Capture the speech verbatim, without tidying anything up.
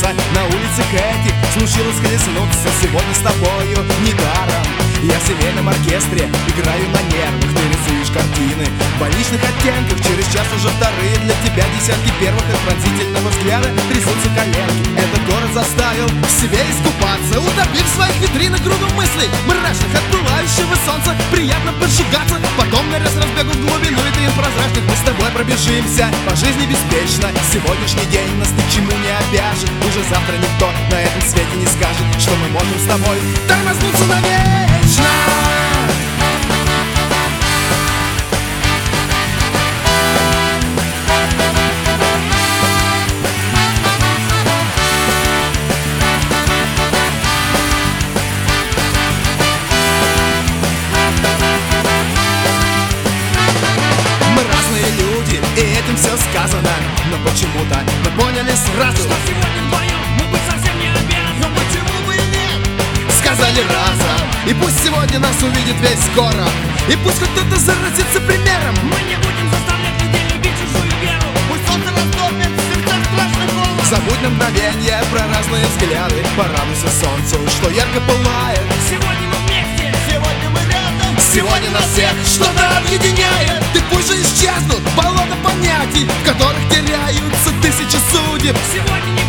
проснуться на улице Кэти. Случилось колеснуться сегодня с тобою недаром. Я в семейном оркестре играю на нервах. Ты рисуешь картины в больничных оттенках. Через час уже вторые для тебя десятки первых. От пронзительного взгляда трясутся коленки. Этот город заставил в себе искупаться, утопив в своих витринах груду мыслей мрачных от пылающего солнца. Приятно поджигаться, потом нырять с разбегу в глубину витрин прозрачных. Мы с тобой пробежимся по жизни беспечно. Сегодняшний день нас ни к чему не обяжет. Уже завтра никто на этом свете не скажет, что мы можем с тобой тормознуться навечно. И этим все сказано, но почему-то мы поняли сразу, что сегодня вдвоем мы быть совсем не обязаны. Но почему бы и нет? Сказали разом. И пусть сегодня нас увидит весь город, и пусть хоть кто-то заразится примером. Мы не будем заставлять людей любить чужую веру. Пусть солнце растопит в сердцах страшный голод. Забудь на мгновенье про разные взгляды. Порадуйся солнцу, что ярко пылает. Сегодня мы вместе, сегодня мы рядом. Сегодня нас всех что-то объединяет. И пусть же исчезнут болота понятий, в которых теряются тысячи судеб. сегодня